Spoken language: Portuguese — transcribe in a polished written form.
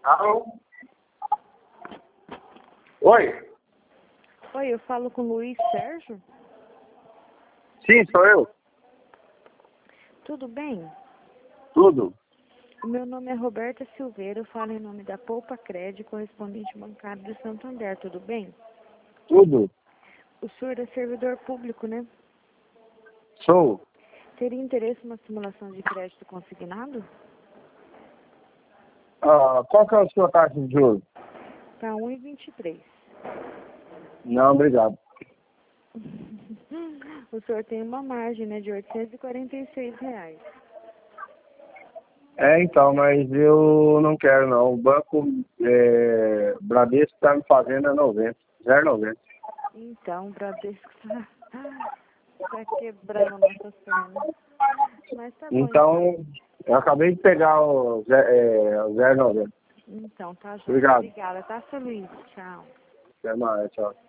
Alô? Oi? Oi, eu falo com o Luiz Sérgio. Sim, sou eu. Tudo bem? Tudo. O meu nome é Roberta Silveira, eu falo em nome da Poupa Cred, correspondente bancário de Santander, tudo bem? Tudo. O senhor é servidor público, né? Sou. Teria interesse numa simulação de crédito consignado? Qual que é a sua taxa de juros? Para 1,23. Não, obrigado. O senhor tem uma margem, né, de R$ 846. Então, mas eu não quero não. O banco Bradesco está me fazendo a 90. 0,90. Então, o Bradesco tá quebrando nossas pernas. Mas tá bom. Então, eu acabei de pegar o 0,90. Então, tá, João. Obrigado. Obrigada, tá, seu Luiz? Tchau. Até mais, tchau.